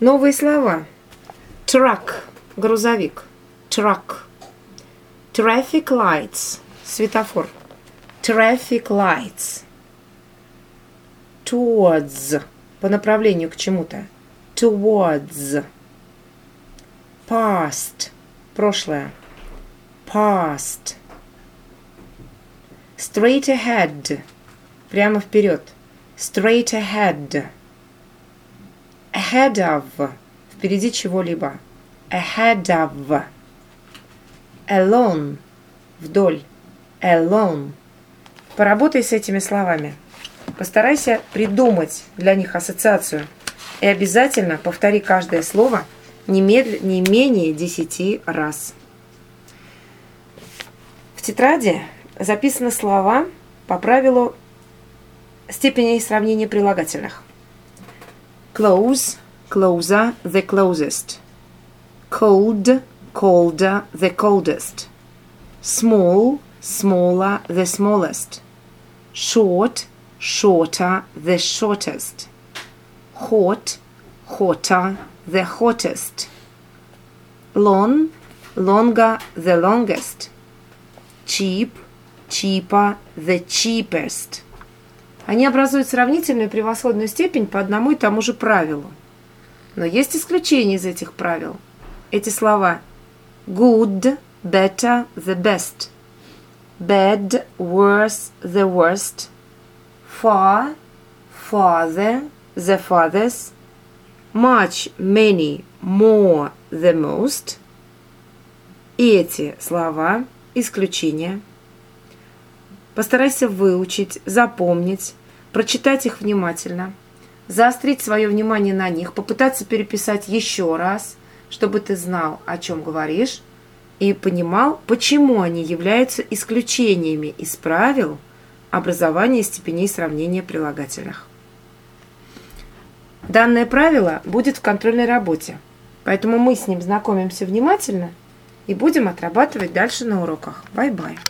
Новые слова. Truck – грузовик. Truck. Traffic lights – светофор. Traffic lights. Towards – по направлению к чему-то. Towards. Past – прошлое. Past. Straight ahead – прямо вперед. Straight ahead. Ahead of – впереди чего-либо. Ahead of. Alone – вдоль. Alone. Поработай с этими словами. Постарайся придумать для них ассоциацию. И обязательно повтори каждое слово не менее 10 раз. В тетради записаны слова по правилу степени сравнения прилагательных. Close, closer, the closest. Cold, colder, the coldest. Small, smaller, the smallest. Short, shorter, the shortest. Hot, hotter, the hottest. Long, longer, the longest. Cheap, cheaper, the cheapest. Они образуют сравнительную превосходную степень по одному и тому же правилу. Но есть исключения из этих правил. Эти слова good, better, the best. Bad, worse, the worst. Far, farther, the farthest. Much, many, more, the most. И эти слова исключения. Постарайся выучить, запомнить, прочитать их внимательно, заострить свое внимание на них, попытаться переписать еще раз, чтобы ты знал, о чем говоришь, и понимал, почему они являются исключениями из правил образования степеней сравнения прилагательных. Данное правило будет в контрольной работе, поэтому мы с ним знакомимся внимательно и будем отрабатывать дальше на уроках. Бай-бай!